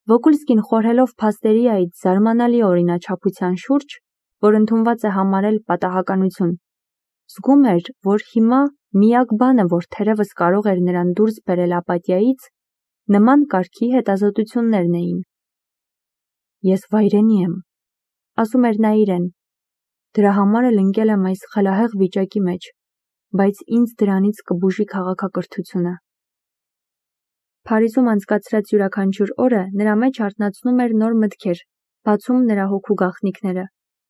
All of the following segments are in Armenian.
Վոկուլսկին խորհելով փաստերի այդ զարմանալի օրինաչափության շուրջ, որ ընդունված է համարել պատահականություն, զգում էր, որ հիմա միակ բանը, որ թերևս կարող էր նրան դուրս բերել ապաթիայից, նման կարգի հետազոտություններն էին։ Ես վայրենի եմ, ասում էր նա իրեն, դրա համար էլ ընկել եմ այս խելահեղ վիճակի մեջ, բայց ինձ դրանից կբուժի քաղաքակրթությունը։ Փարիզում անցկացրած յուրաքանչյուր օրը նրա մեջ արթնացնում էր նոր մտքեր, բացում նրա հոգու գաղտնիքները։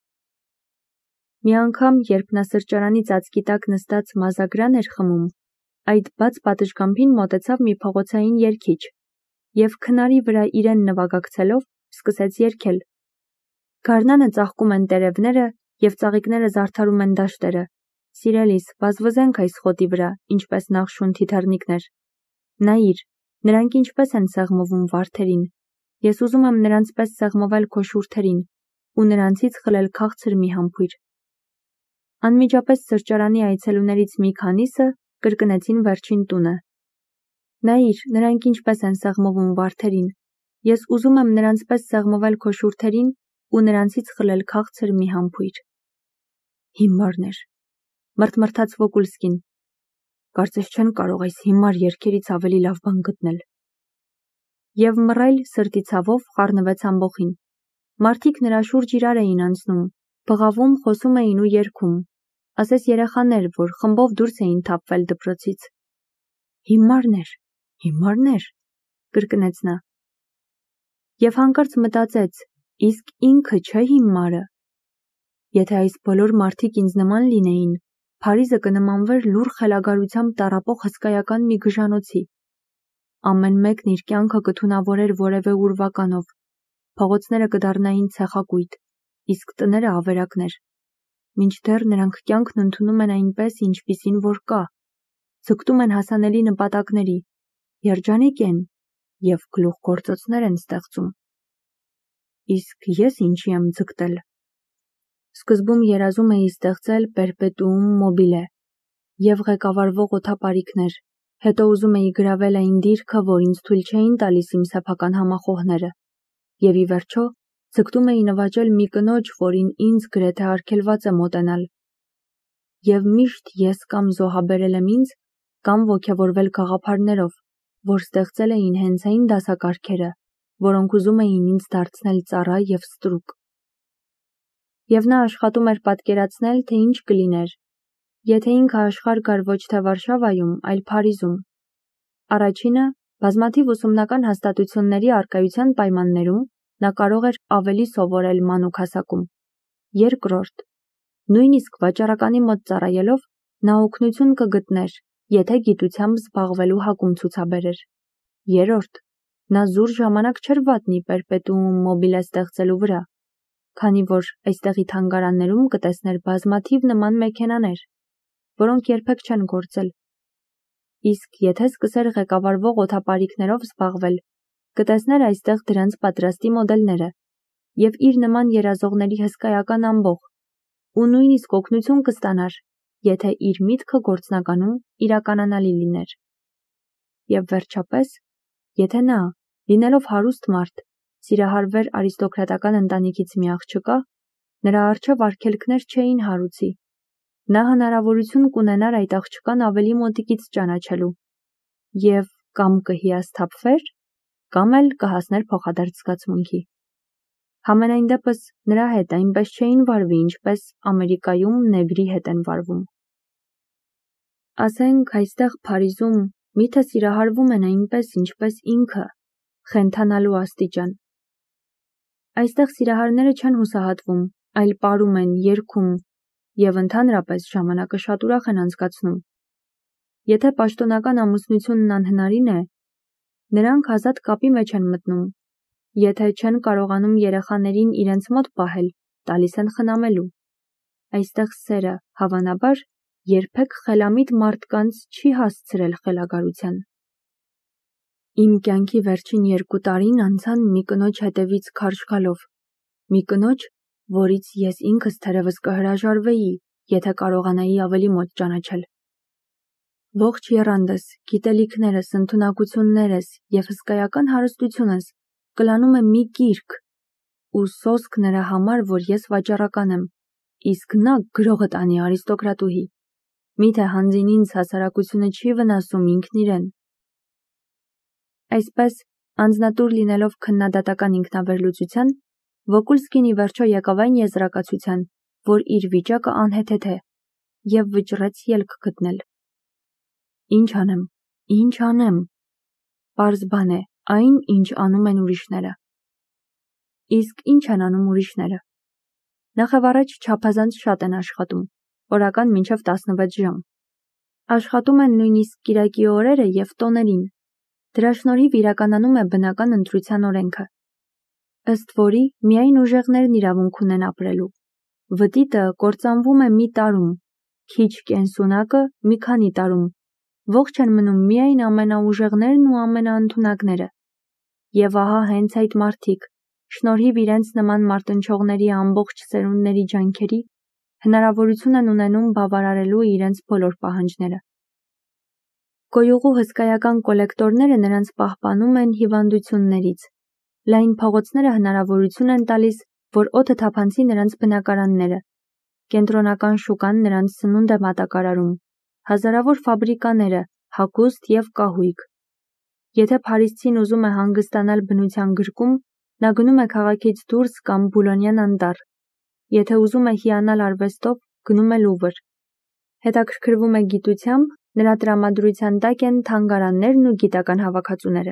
Մի անգամ, երբ նա սրճարանի ծածկի տակ նստած մազագրան էր խմում, այդ բաց պատշգամբին մոտեցավ մի փողոցային երգիչ և քնարի վրա իրեն նվագակցելով սկսեց երգել. Գարնանը ծաղկում են տերևները և ծաղիկները զարդարում են դաշտերը, սիրելիս, վազվզենք այս խոտի վրա, ինչպես նախշուն թիթեռնիկներ։ Նայիր, նրանք ինչպես են սեղմվում վարդերին, ես ուզում եմ նրանց պես սեղմվել քո շուրթերին ու նրանցից խլել քաղցր մի համբույր։ Անմիջապես սրճարանի այցելուներից մի քանիսը կրկնեցին վերջին տունը։ Նայիր, նրանք ինչպես են սեղմվում վարդերին, ես ուզում եմ նրանց պես սեղմվել քո շուրթերին ու նրանցից խլել քաղցր մի համբույր։ Հիմարներ, մրթմրթաց Վոկուլսկին, կարծես չեն կարող այս հիմար երգերից ավելի լավ բան գտնել։ Եվ մռայլ սրտի ցավով խառնվեց ամբոխին։ Մարդիկ նրա շուրջ իրար էին անցնում, բղավում, խոսում էին ու երգում, ասես երեխաներ, որ խմբով դուրս էին թափվել դպրոցից։ Հիմարներ, կրկնեց նա։ Եվ հանկարծ մտածեց, իսկ ինքը չէ հիմարը։ Եթե այս բոլոր մարդիկ ինձ նման լինեին, Փարիզը կնմանվեր լուռ խելագարությամբ տառապող հսկայական մի գժանոցի։ Ամեն մեկն իր կյանքը կթունավորեր որևէ ուրվականով, փողոցները կդառնային ցեխակույտ, իսկ տները ավերակներ, մինչդեռ նրանք կյանքն ընդունում են այնպես, ինչպիսին որ կա, ձգտում են հասանելի նպատակների, երջանիկ են և գլուխգործոցներ են ստեղծում։ Իսկ ես ինչի եմ ձգտել։ Սկզբում երազում էի ստեղծել պերպետուում մոբիլե և ղեկավարվող օդապարիկներ, հետո ուզում էի գրավել այն դիրքը, որ ինձ թույլ չէին տալիս իմ սեփական համախոհները, և ի վերջո ձգտում էի նվաճել մի կնոջ, որին ինձ գրեթե արգելված է մոտենալ։ Եվ միշտ ես կամ զոհաբերել եմ ինձ, կամ ոգևորվել գաղափարներով, որ ստեղծել էին հենց այն դասակարգերը, որոնք ուզում էին ինձ դարձնել ծառա և ստրուկ։ Եվ նա աշխատում էր պատկերացնել, թե ինչ կլիներ, եթե ինքը աշխարհ գար ոչ թե Վարշավայում, այլ Փարիզում։ Առաջինը, բազմաթիվ ուսումնական հաստատությունների առկայության պայմաններում նա կարող էր ավելի սովորել մանուկ հասակում։ Երկրորդ, նույնիսկ վաճառականի մոտ ծառայելով, նա օգնություն կգտներ, եթե գիտությամբ զբաղվելու հակում ցուցաբերեր։ Երրորդ, նա զուր ժամանակ չէր վատնի պերպետուում մոբիլե ստեղծելու վրա, քանի որ այստեղի թանգարաններում կտեսներ բազմաթիվ նման մեքենաներ, որոնք երբեք չեն գործել։ Իսկ եթե սկսեր ղեկավարվող օդապարիկներով զբաղվել, կտեսներ այստեղ դրանց պատրաստի մոդելները և իր նման երազողների հսկայական ամբոխ, ու նույնիսկ օգնություն կստանար, եթե իր միտքը գործնականում իրականանալի լիներ։ Եվ վերջապես, եթե նա, լինելով հարուստ մարդ, սիրահարվեր արիստոկրատական ընտանիքից մի աղջկա, նրա առջև արգելքներ չէին հարուցի։ Նա հնարավորություն կունենար այդ աղջկան ավելի մոտիկից ճանաչելու և կամ կհիասթափվեր, կամ էլ կհասներ փոխադարձ զգացմունքի։ Համենայն դեպս նրա հետ այնպես չէին վարվի, ինչպես Ամերիկայում նեգրի հետ են վարվում։ Ասենք այստեղ Փարիզում միթե սիրահարվում են այնպես, ինչպես ինքը, խենթանալու աստիճան։ Այստեղ սիրահարները չեն հուսահատվում, այլ պարում են, երգում և ընդհանրապես ժամանակը շատ ուրախ են անցկացնում։ Եթե պաշտոնական ամուսնությունն անհնարին է, նրանք ազատ կապի մեջ են մտնում։ Եթե չեն կարողանում երեխաներին իրենց մոտ պահել, տալիս են խնամելու։ Այստեղ սերը, հավանաբար, երբեք խելամիտ մարդկանց չի հասցրել խելագարության։ Իմ կյանքի վերջին 2 տարին անցան մի կնոջ հետևից քարշ գալով, մի կնոջ, որից ես ինքս թերևս կհրաժարվեի, եթե կարողանայի ավելի մոտ ճանաչել։ Ողջ եռանդս, գիտելիքներս, ընդունակություններս և հսկայական հարստությունս կլանում է մի գիրք, ու սոսկ նրա համար, որ ես վաճառական եմ, իսկ նա գրողը տանի արիստոկրատուհի։ Միթե հանձին ինձ հասարակությունը չի վնասում ինքն իրեն։ Այսպես, անձնատուր լինելով քննադատական ինքնավերլուծության, Վոկուլսկին ի վերջո եկավ այն եզրակացության, որ իր վիճակը անհեթեթ է, և վճռեց ելք գտնել։ Ինչ անեմ։ Պարզ բան է, այն, ինչ անում են ուրիշները։ Իսկ ինչ են անում ուրիշները։ Նախևառաջ չափազանց շատ են աշխատում, օրական մինչև 16 ժամ։ Աշխատում են նույնիսկ կիրակի օրերը և տոներին։ Դրա շնորհիվ իրականանում է բնական ընտրության օրենքը, ըստ որի միայն ուժեղներն իրավունք ունեն ապրելու։ Վտիտը կործանվում է մի տարում, քիչ կենսունակը մի քանի տարում, ողջ են մնում միայն ամենաուժեղներն ու ամենաընդունակները։ Եվ ահա հենց այդ մարդիկ, շնորհիվ իրենց նման մարտնչողների ամբողջ սերունդների ջանքերի, հնարավորություն են ունենում բավարարելու իրենց բոլոր պահանջները։ Գոյուղու հսկայական կոլեկտորները նրանց պահպանում են հիվանդություններից։ Լայն փողոցները հնարավորություն են տալիս, որ օդը թափանցի նրանց բնակարանները։ Կենտրոնական շուկան նրանց սնունդ է մատակարարում, հազարավոր ֆաբրիկաները, հագուստ և կահույք։ Եթե փարիզցին ուզում է հանգստանալ բնության գրկում, նա գնում է քաղաքից դուրս կամ Բուլոնյան անտառ։ Եթե ուզում է հիանալ արվեստով, գնում է Լուվր։ Հետաքրքրվում է գիտությամբ, նրա տրամադրության տակ են թանգարաններն ու գիտական հավաքածուները։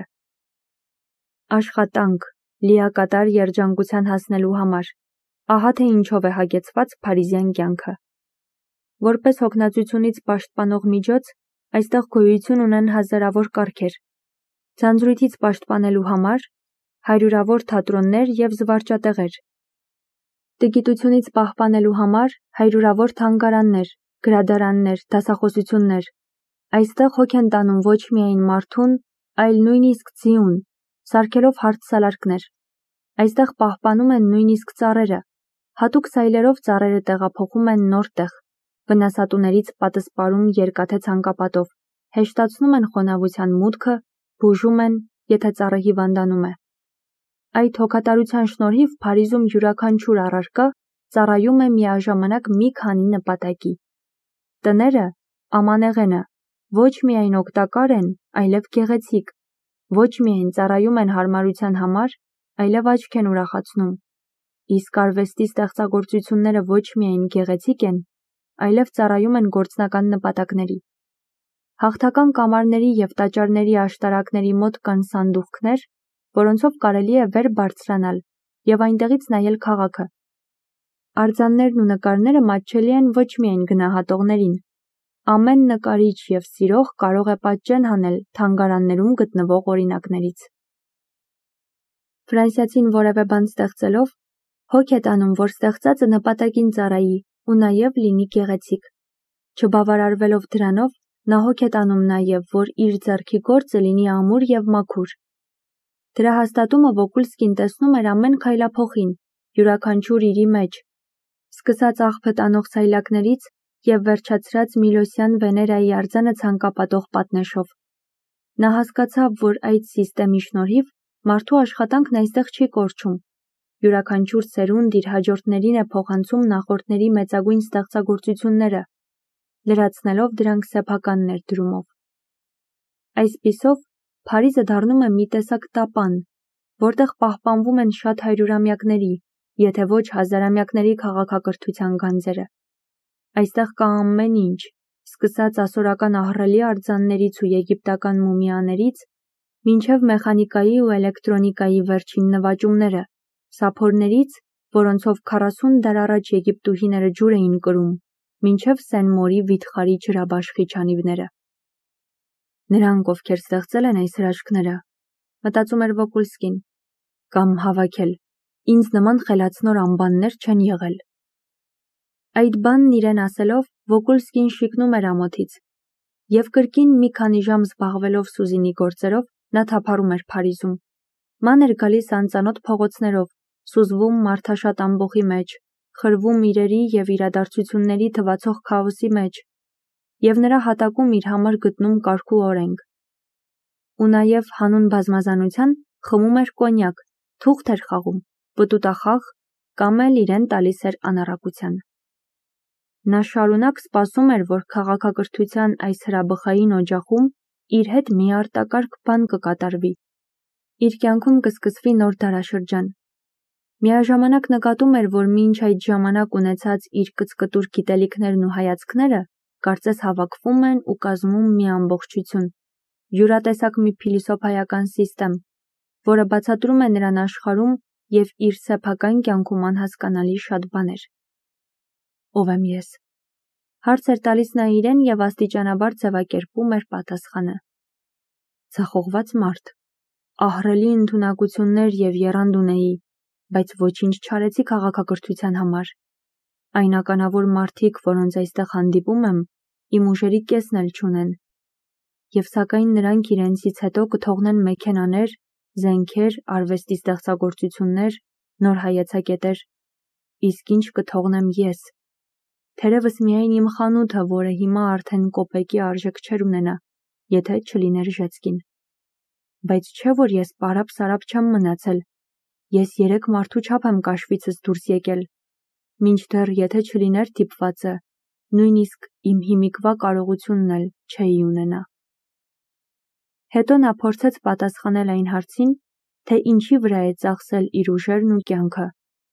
Աշխատանք, լիակատար երջանկության հասնելու համար։ Ահա թե ինչով է հագեցված փարիզյան կյանքը։ Որպես հոգնածությունից պաշտպանող միջոց, այստեղ գոյություն ունեն հազարավոր կարգեր։ Ձանձրույթից պաշտպանելու համար հարյուրավոր թատրոններ և զվարճատեղեր։ Տգիտությունից պահպանելու համար հարյուրավոր թանգարաններ, գրադարաններ, դասախոսություններ։ Այստեղ հոգ են տանում ոչ միայն մարդուն, այլ նույնիսկ ձիուն, սարքելով հարթսալարկներ։ Այստեղ պահպանում են նույնիսկ ծառերը։ Հատուկ սայլերով ծառերը տեղափոխում են նոր տեղ, վնասատուներից պատսպարում երկաթե ցանկապատով, հեշտացնում են խոնավության մուտքը, բուժում են, եթե ծառը հիվանդանում է։ Այդ հոգատարության շնորհիվ Փարիզում յուրաքանչյուր առարկա ծառայում է միաժամանակ մի քանի նպատակի։ Տները, ամանեղենը, ոչ միայն օգտակար են, այլև գեղեցիկ, ոչ միայն ծառայում են հարմարության համար, այլև աչք են ուրախացնում։ Իսկ արվեստի ստեղծագործությունները ոչ միայն գեղեցիկ են, այլև ծառայում են գործնական նպատակների։ Հաղթական կամարների և տաճարների աշտարակների մոտ կան սանդուղքներ, որոնցով կարելի է վեր բարձրանալ և այնտեղից նայել քաղաքը։ Արձաններն ու նկարները մատչելի են ոչ միայն գնահատողներին։ Ամեն նկարիչ և սիրող կարող է պատճեն հանել թանգարաններում գտնվող օրինակներից։ Ֆրանսիացին որևէ բան ստեղծելով, հոգ է տանում, որ ստեղծածը նպատակին ծառայի ու նաև լինի գեղեցիկ։ Չբավարարվելով դրանով, նա հոգ է տանում նաև, որ իր ձեռքի գործը լինի ամուր և մաքուր։ Դրա հաստատումը Վոկուլսկին տեսնում էր ամեն քայլափոխին, յուրաքանչյուր իրի մեջ, սկսած աղբը տանող սայլակներից և վերջացրած Միլոսյան Վեներայի արձանը ցանկապատող պատնեշով։ Նա հասկացավ, որ այդ սիստեմի շնորհիվ մարդու աշխատանքն այստեղ չի կորչում։ Յուրաքանչյուր սերունդ իր հաջորդներին է փոխանցում նախորդների մեծագույն ստեղծագործությունները, լրացնելով դրանք սեփական ներդրումով։ Այսպիսով, Փարիզը դառնում է մի տեսակ տապան, որտեղ պահպանվում են շատ հարյուրամյակների, եթե ոչ հազարամյակների քաղաքակրթության գանձերը։ Այստեղ կա ամեն ինչ, սկսած ասորական ահռելի արձաններից ու եգիպտական մումիաներից, մինչև մեխանիկայի ու էլեկտրոնիկայի վերջին նվաճումները, սափորներից, որոնցով 40 դար առաջ եգիպտուհիները ջուր էին կրում, մինչև Սեն-Մորի վիթխարի ջրաբաշխի չանիվները։ Նրանք, ովքեր ստեղծել են այս հրաշքները, մտածում էր Վոկուլսկին, կամ հավաքել, ինձ նման խելացնոր անբաններ չեն եղել։ Այդ բանն իրեն ասելով, Վոկուլսկին շիկնում էր ամոթից, և կրկին մի քանի ժամ զբաղվելով Սուզինի գործերով, նա թափառում էր Փարիզում։ Ման էր գալիս անծանոթ փողոցներով, սուզվում մարդաշատ ամբոխի մեջ, խրվում իրերի և իրադարձությունների թվացող քաոսի մեջ, և նրա հատակում իր համար գտնում կարգ ու օրենք։ Ու նաև հանուն բազմազանության խմում էր կոնյակ, թուղթ էր խաղում, պտուտախաղ կամ էլ իրեն տալիս էր անառակության։ Նա շարունակ սպասում էր, որ քաղաքակրթության այս հրաբխային օջախում իր հետ մի արտակարգ բան կկատարվի։ Իր կյանքում կսկսվի նոր դարաշրջան։ Միաժամանակ նկատում էր, որ մինչ այդ ժամանակ ունեցած իր կծկտուր գիտելիքներն ու հայացքները կարծես հավաքվում են ու կազմում մի ամբողջություն, յուրատեսակ մի փիլիսոփայական սիստեմ, որը բացատրում է նրան աշխարհում և իր սեփական կյանքում անհասկանալի շատ բաներ։ Ո՞վ եմ ես։ Հարց էր տալիս նա իրեն և աստիճանաբար ձևակերպում էր պատասխանը։ Ձախողված մարդ, ահռելի ընդունակություններ և եռանդ ունեի, բայց ոչինչ չարեցի քաղաքակրթության համար։ Այն ականավոր մարդիկ, որոնց այստեղ հանդիպում եմ, իմ ուժերի կեսն էլ չունեն։ Եվ սակայն նրանք իրենցից հետո կթողնեն մեքենաներ, զենքեր, արվեստի ստեղծագործություններ, նոր հայեցակետեր, իսկ ինչ կթողնեմ ես։ Թերևս միայն իմ խանութը, որը հիմա արդեն կոպեկի արժեք չէր ունենա, եթե չլիներ Ժեցկին։ Բայց չէ, որ ես պարապ-սարապ չեմ մնացել, ես 3 մարդու չափ եմ կաշվիցս դուրս եկել, մինչդեռ եթե չլիներ դիպվածը, նույնիսկ իմ հիմիկվա կարողությունն էլ չէի ունենա։ Հետո նա փորձեց պատասխանել այն հարցին, թե ինչի վրա է ծախսել իր ուժերն ու կյանքը։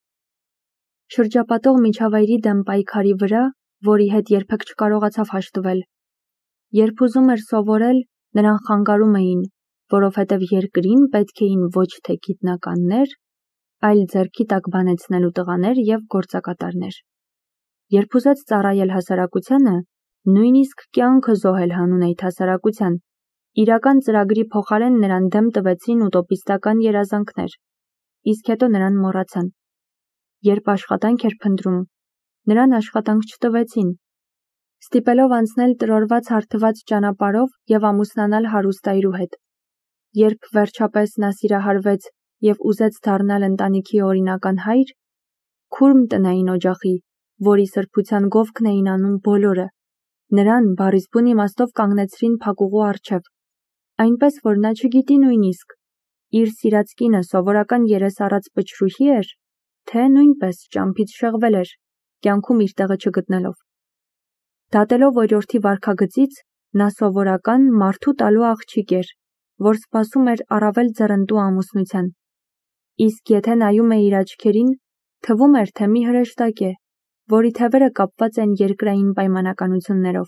Շրջապատող միջավայրի դեմ պայքարի վրա, որի հետ երբեք չկարողացավ հաշտվել։ Երբ ուզում էր սովորել, նրան խանգարում էին, որովհետև երկրին պետք էին ոչ թե գիտնականներ, այլ ձեռքի տակ բանեցնելու տղաներ և գործակատարներ։ Երբ ուզեց ծառայել հասարակությանը, նույնիսկ կյանքը զոհել հանուն այդ հասարակության, իրական ծրագրի փոխարեն նրան դեմ տվեցին ուտոպիստական երազանքներ, իսկ հետո նրան մոռացան։ Երբ աշխատանք էր փնտրում, նրան աշխատանք չտվեցին։ Ստիպելով անցնել տրորված հարթված ճանապարհով և ամուսնանալ հարուստայրու հետ։ Երբ վերջապես նա սիրահարվեց և ուզեց դառնալ ընտանիքի օրինական հայր, քուրմ տնային օջախի, որի սրբության գովքն էին անում բոլորը, նրան բառիս բուն իմաստով կանգնեցրին փակուղու առջև, այնպես որ նա չգիտի նույնիսկ իր սիրած կինը սովորական երես առած պչրուհի էր, թե նույնպես ճամփից շեղվել էր, կյանքում իր տեղը չգտնելով։ Դատելով օրիորդի վարքագծից, նա սովորական մարդու տալու աղջիկ էր, որ սպասում էր առավել ձեռնտու ամուսնության։ Իսկ եթե նայում է իր աչքերին, թվում էր, թե մի հրեշտակ է, որի թևերը կապված են երկրային պայմանականություններով։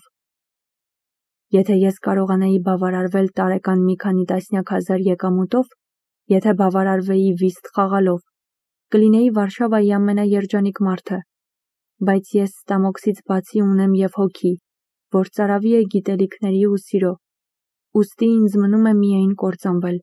Եթե ես կարողանայի բավարարվել տարեկան մի քանի տասնյակ հազար եկամուտով, եթե բավարարվեի վիստ խաղալով, կլինեի Վարշավայի ամենաերջանիկ մարդը, բայց ես ստամոքսից բացի ունեմ և հոգի, որ ծարավի է գիտելիքների ու սիրո, ուստի ինձ մնում է միայն կործանվել։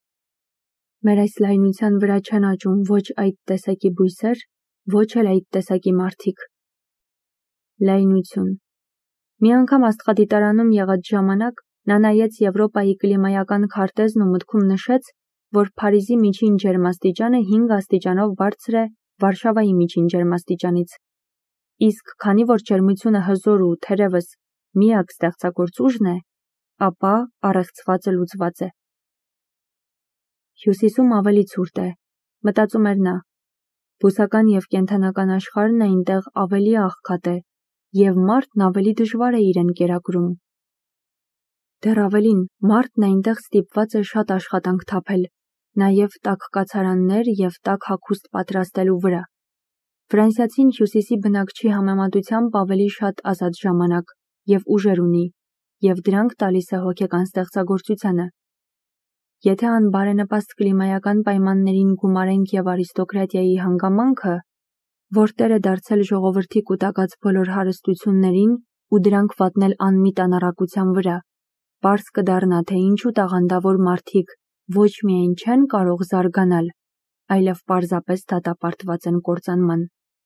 Մեր այս լայնության վրա չեն աճում ոչ այդ տեսակի բույսեր, ոչ էլ այդ տեսակի մարդիկ։ Լայնություն։ Մի անգամ աստղադիտարանում եղած ժամանակ նա նայեց Եվրոպայի կլիմայական քարտեզն ու մտքում նշեց, որ Փարիզի միջին ջերմաստիճանը 5 աստիճանով բարձր է Վարշավայի միջին ջերմաստիճանից, իսկ քանի որ ջերմությունը հզոր ու թերևս միակ ստեղծագործ ուժն է, ապա առեղծվածը լուծված է։ Հյուսիսում ավելի ցուրտ է, մտածում էր նա, բուսական և կենդանական աշխարհն այնտեղ ավելի աղքատ է, և մարդն ավելի դժվար է իրեն կերակրում։ Դեռ ավելին, մարդն այնտեղ ստիպված է շատ աշխատանք թափել, նաև տաք կացարաններ և տաք հագուստ պատրաստելու վրա։ Ֆրանսիացին հյուսիսի բնակչի համեմատությամբ ավելի շատ ազատ ժամանակ և ուժեր ունի, և դրանք տալիս է հոգեկան ստեղծագործությանը։ Եթե անբարենպաստ կլիմայական պայմաններին գումարենք և արիստոկրատիայի հանգամանքը, որ տեր է դարձել ժողովրդի կուտակած բոլոր հարստություններին ու դրանք վատնել անմիտ անառակության վրա, պարզ կդառնա, թե ինչու տաղանդավոր մարդիկ ոչ միայն չեն կարող զարգանալ, այլև պարզապես դատապարտված են կործանման։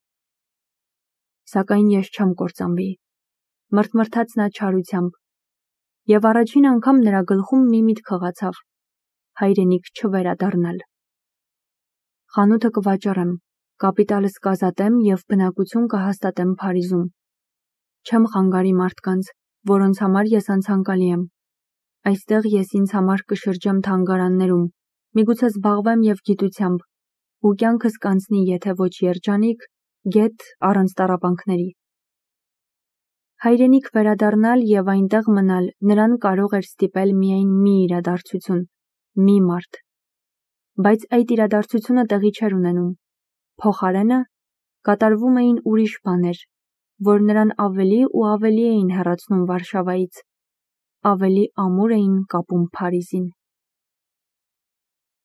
Սակայն ես չեմ կործանվի, մրթմրթաց նա չարությամբ, և առաջին անգամ նրա գլխում մի միտք հղացավ՝ հայրենիք չվերադառնալ։ Խանութը կվաճառեմ, կապիտալս կազատեմ և բնակություն կհաստատեմ Փարիզում։ Չեմ խանգարի մարդկանց, որոնց համար ես անցանկալի եմ։ Այստեղ ես ինձ համար կշրջեմ թանգարաններում, միգուցե զբաղվեմ և գիտությամբ, ու կյանքս կանցնի եթե ոչ երջանիկ, գեթ առանց տառապանքների։ Հայրենիք վերադառնալ և այնտեղ մնալ նրան կարող էր ստիպել միայն մի իրադարձություն, մի մարդ։ Բայց այդ իրադարձությունը տեղի չէր ունենում։ Փոխարենը կատարվում էին ուրիշ բաներ, որ նրան ավելի ու ավելի էին հեռացնում Վարշավայից, ավելի ամուր էին կապում Փարիզին։